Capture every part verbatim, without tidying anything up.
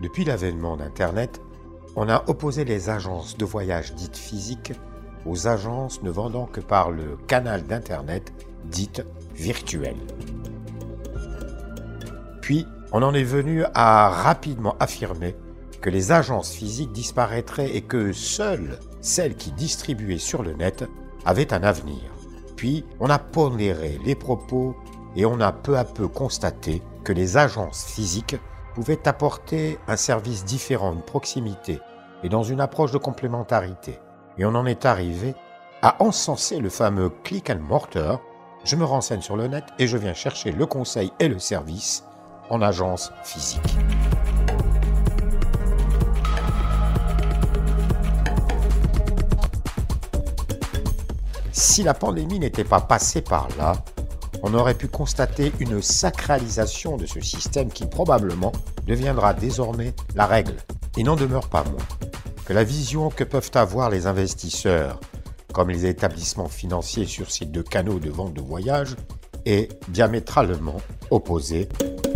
Depuis l'avènement d'Internet, on a opposé les agences de voyage dites physiques aux agences ne vendant que par le canal d'Internet dites virtuelles. Puis, on en est venu à rapidement affirmer que les agences physiques disparaîtraient et que seules celles qui distribuaient sur le net avaient un avenir. Puis, on a pondéré les propos et on a peu à peu constaté que les agences physiques pouvaient apporter un service différent, une proximité et dans une approche de complémentarité. Et on en est arrivé à encenser le fameux click and mortar. Je me renseigne sur le net et je viens chercher le conseil et le service en agence physique. Si la pandémie n'était pas passée par là, on aurait pu constater une sacralisation de ce système qui probablement deviendra désormais la règle. Il n'en demeure pas moins que la vision que peuvent avoir les investisseurs, comme les établissements financiers sur ces deux canaux de vente de voyage, est diamétralement opposée.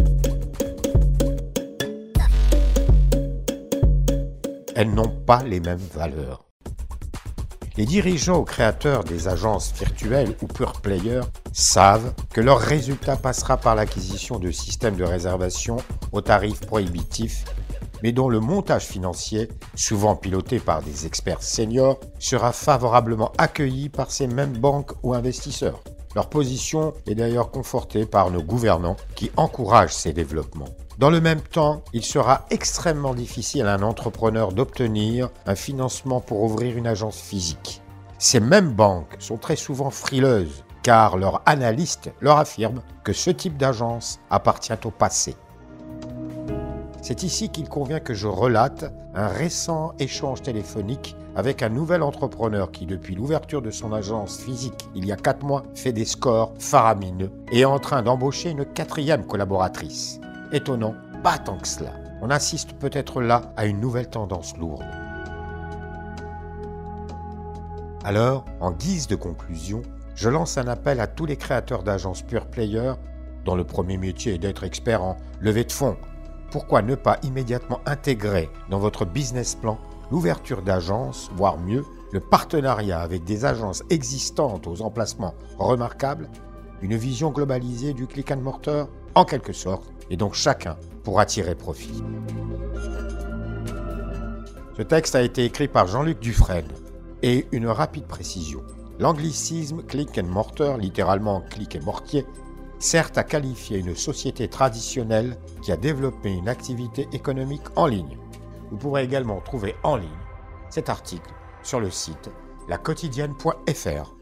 Elles n'ont pas les mêmes valeurs. Les dirigeants ou créateurs des agences virtuelles ou pure players savent que leur résultat passera par l'acquisition de systèmes de réservation aux tarifs prohibitifs, mais dont le montage financier, souvent piloté par des experts seniors, sera favorablement accueilli par ces mêmes banques ou investisseurs. Leur position est d'ailleurs confortée par nos gouvernants qui encouragent ces développements. Dans le même temps, il sera extrêmement difficile à un entrepreneur d'obtenir un financement pour ouvrir une agence physique. Ces mêmes banques sont très souvent frileuses, car leurs analystes leur affirment que ce type d'agence appartient au passé. C'est ici qu'il convient que je relate un récent échange téléphonique avec un nouvel entrepreneur qui, depuis l'ouverture de son agence physique il y a quatre mois, fait des scores faramineux et est en train d'embaucher une quatrième collaboratrice. Étonnant, pas tant que cela. On assiste peut-être là à une nouvelle tendance lourde. Alors, en guise de conclusion, je lance un appel à tous les créateurs d'agences pure player dont le premier métier est d'être expert en levée de fonds. Pourquoi ne pas immédiatement intégrer dans votre business plan l'ouverture d'agences, voire mieux, le partenariat avec des agences existantes aux emplacements remarquables, une vision globalisée du click and mortar, en quelque sorte, et donc chacun pourra tirer profit. Ce texte a été écrit par Jean-Luc Dufresne, et une rapide précision. L'anglicisme click and mortar, littéralement clic et mortier, sert à qualifier une société traditionnelle qui a développé une activité économique en ligne. Vous pourrez également trouver en ligne cet article sur le site la quotidienne point f r.